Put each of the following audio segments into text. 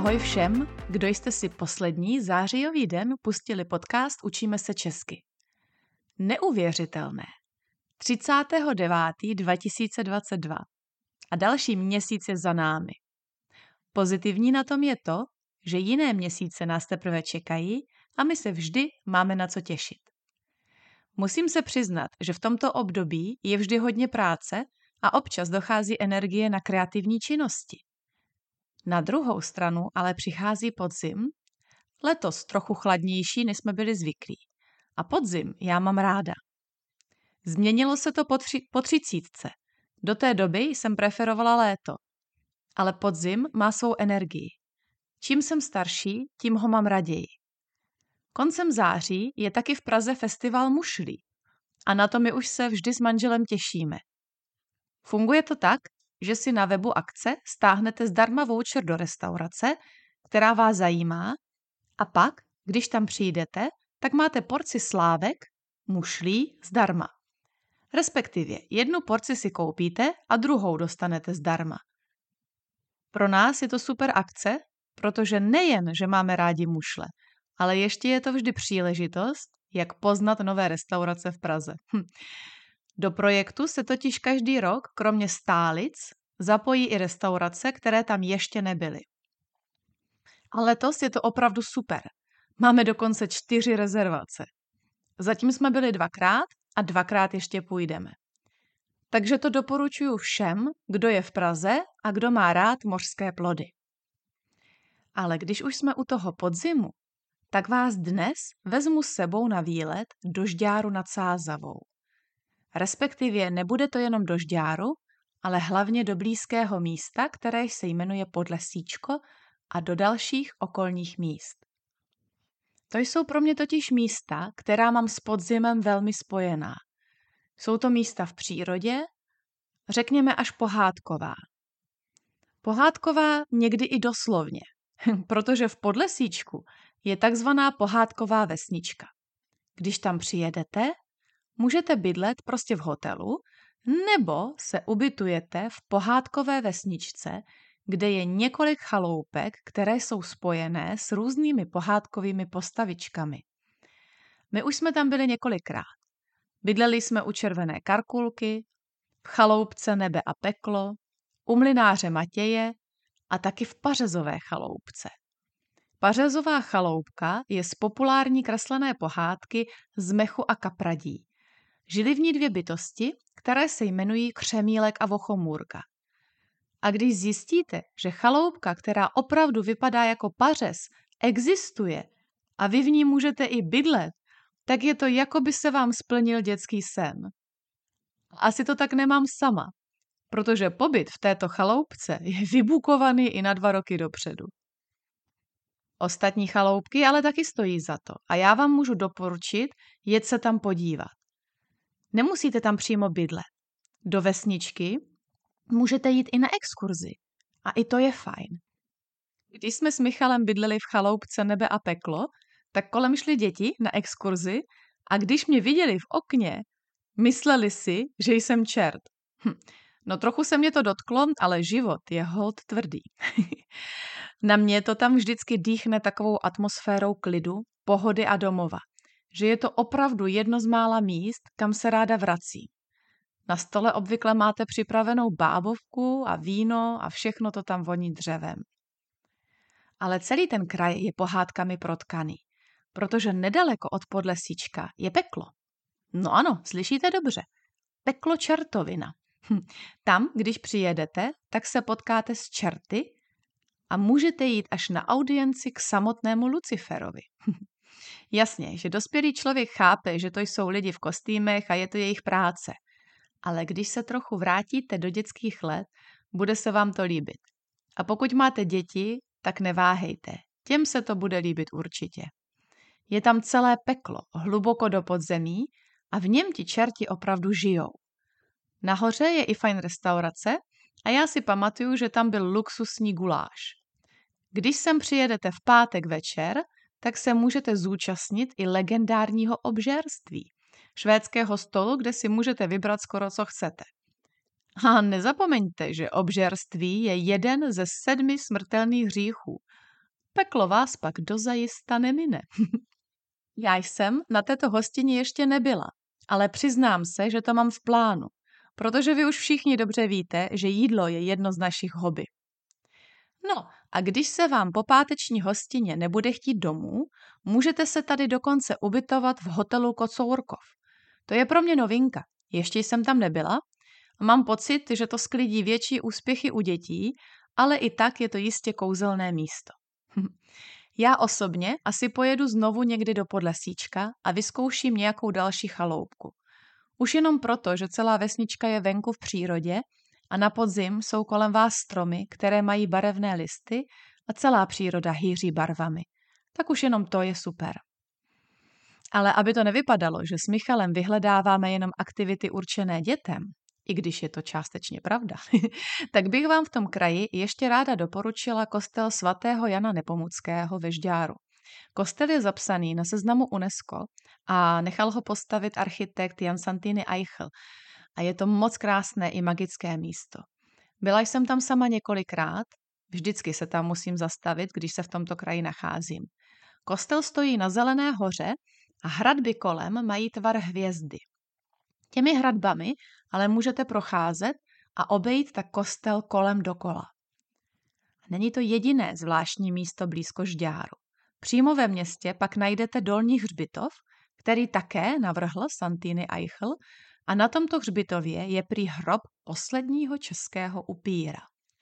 Ahoj všem, kdo jste si poslední zářijový den pustili podcast Učíme se česky. Neuvěřitelné. 30.9.2022 a další měsíc je za námi. Pozitivní na tom je to, že jiné měsíce nás teprve čekají a my se vždy máme na co těšit. Musím se přiznat, že v tomto období je vždy hodně práce a občas dochází energie na kreativní činnosti. Na druhou stranu ale přichází podzim, letos trochu chladnější, než jsme byli zvyklí. A podzim já mám ráda. Změnilo se to po 30. Do té doby jsem preferovala léto. Ale podzim má svou energii. Čím jsem starší, tím ho mám raději. Koncem září je taky v Praze festival mušlí. A na to my už se vždy s manželem těšíme. Funguje to tak, že si na webu akce stáhnete zdarma voucher do restaurace, která vás zajímá, a pak, když tam přijdete, tak máte porci slávek, mušlí zdarma. Respektive jednu porci si koupíte a druhou dostanete zdarma. Pro nás je to super akce, protože nejen, že máme rádi mušle, ale ještě je to vždy příležitost, jak poznat nové restaurace v Praze. Do projektu se totiž každý rok, kromě stálic, zapojí i restaurace, které tam ještě nebyly. A letos je to opravdu super. Máme dokonce 4 rezervace. Zatím jsme byli 2krát a 2krát ještě půjdeme. Takže to doporučuji všem, kdo je v Praze a kdo má rád mořské plody. Ale když už jsme u toho podzimu, tak vás dnes vezmu s sebou na výlet do Žďáru nad Sázavou. Respektive nebude to jenom do Žďáru, ale hlavně do blízkého místa, které se jmenuje Podlesíčko, a do dalších okolních míst. To jsou pro mě totiž místa, která mám s podzimem velmi spojená. Jsou to místa v přírodě, řekněme až pohádková. Pohádková někdy i doslovně, protože v Podlesíčku je takzvaná pohádková vesnička. Když tam přijedete, můžete bydlet prostě v hotelu, nebo se ubytujete v pohádkové vesničce, kde je několik chaloupek, které jsou spojené s různými pohádkovými postavičkami. My už jsme tam byli několikrát. Bydleli jsme u Červené Karkulky, v chaloupce Nebe a peklo, u mlynáře Matěje a taky v Pařezové chaloupce. Pařezová chaloupka je z populární kreslené pohádky Z mechu a kapradí. Žili v ní 2 bytosti, které se jmenují Křemílek a Vochomůrka. A když zjistíte, že chaloupka, která opravdu vypadá jako pařez, existuje a vy v ní můžete i bydlet, tak je to, jako by se vám splnil dětský sen. Asi to tak nemám sama, protože pobyt v této chaloupce je vybukovaný i na 2 roky dopředu. Ostatní chaloupky ale taky stojí za to a já vám můžu doporučit jet se tam podívat. Nemusíte tam přímo bydlet. Do vesničky můžete jít i na exkurzi. A i to je fajn. Když jsme s Michalem bydleli v chaloupce Nebe a peklo, tak kolem šli děti na exkurzi a když mě viděli v okně, mysleli si, že jsem čert. No trochu se mě to dotklo, ale život je holt tvrdý. Na mě to tam vždycky dýchne takovou atmosférou klidu, pohody a domova. Že je to opravdu jedno z mála míst, kam se ráda vrací. Na stole obvykle máte připravenou bábovku a víno a všechno to tam voní dřevem. Ale celý ten kraj je pohádkami protkaný, protože nedaleko od Podlesíčka je peklo. No ano, slyšíte dobře. Peklo Čertovina. Tam, když přijedete, tak se potkáte s čerty a můžete jít až na audienci k samotnému Luciferovi. Jasně, že dospělý člověk chápe, že to jsou lidi v kostýmech a je to jejich práce. Ale když se trochu vrátíte do dětských let, bude se vám to líbit. A pokud máte děti, tak neváhejte. Těm se to bude líbit určitě. Je tam celé peklo, hluboko do podzemí a v něm ti čerti opravdu žijou. Nahoře je i fajn restaurace a já si pamatuju, že tam byl luxusní guláš. Když sem přijedete v pátek večer, tak se můžete zúčastnit i legendárního obžérství. Švédského stolu, kde si můžete vybrat skoro co chcete. A nezapomeňte, že obžerství je jeden ze 7 smrtelných hříchů. Peklo vás pak dozajista nemine. Já jsem na této hostině ještě nebyla, ale přiznám se, že to mám v plánu, protože vy už všichni dobře víte, že jídlo je jedno z našich hobby. No a když se vám po páteční hostině nebude chtít domů, můžete se tady dokonce ubytovat v hotelu Kocourkov. To je pro mě novinka, ještě jsem tam nebyla a mám pocit, že to sklidí větší úspěchy u dětí, ale i tak je to jistě kouzelné místo. Já osobně asi pojedu znovu někdy do Podlesíčka a vyzkouším nějakou další chaloupku. Už jenom proto, že celá vesnička je venku v přírodě a na podzim jsou kolem vás stromy, které mají barevné listy a celá příroda hýří barvami. Tak už jenom to je super. Ale aby to nevypadalo, že s Michalem vyhledáváme jenom aktivity určené dětem, i když je to částečně pravda, tak bych vám v tom kraji ještě ráda doporučila kostel svatého Jana Nepomuckého ve Žďáru. Kostel je zapsaný na seznamu UNESCO a nechal ho postavit architekt Jan Santini Eichel. A je to moc krásné i magické místo. Byla jsem tam sama několikrát, vždycky se tam musím zastavit, když se v tomto kraji nacházím. Kostel stojí na zelené hoře a hradby kolem mají tvar hvězdy. Těmi hradbami ale můžete procházet a obejít tak kostel kolem dokola. Není to jediné zvláštní místo blízko Žďáru. Přímo ve městě pak najdete Dolní hřbitov, který také navrhl Santini Eichel, a na tomto hřbitově je prý hrob posledního českého upíra.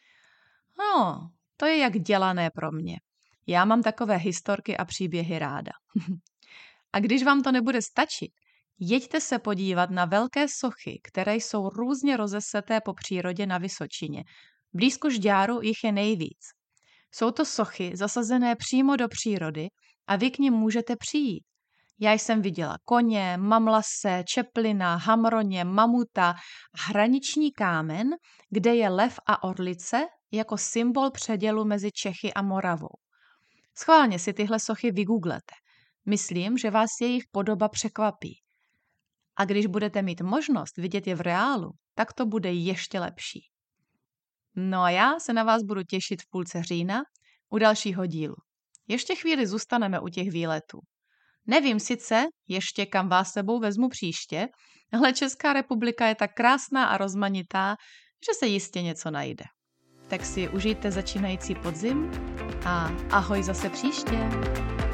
No, to je jak dělané pro mě. Já mám takové historky a příběhy ráda. A když vám to nebude stačit, jeďte se podívat na velké sochy, které jsou různě rozeseté po přírodě na Vysočině. Blízko Žďáru jich je nejvíc. Jsou to sochy zasazené přímo do přírody a vy k nim můžete přijít. Já jsem viděla koně, mamlase, čeplina, hamroně, mamuta, hraniční kámen, kde je lev a orlice jako symbol předělu mezi Čechy a Moravou. Schválně si tyhle sochy vygooglete. Myslím, že vás jejich podoba překvapí. A když budete mít možnost vidět je v reálu, tak to bude ještě lepší. No a já se na vás budu těšit v půlce října u dalšího dílu. Ještě chvíli zůstaneme u těch výletů. Nevím sice ještě, kam vás sebou vezmu příště, ale Česká republika je tak krásná a rozmanitá, že se jistě něco najde. Tak si užijte začínající podzim a ahoj zase příště.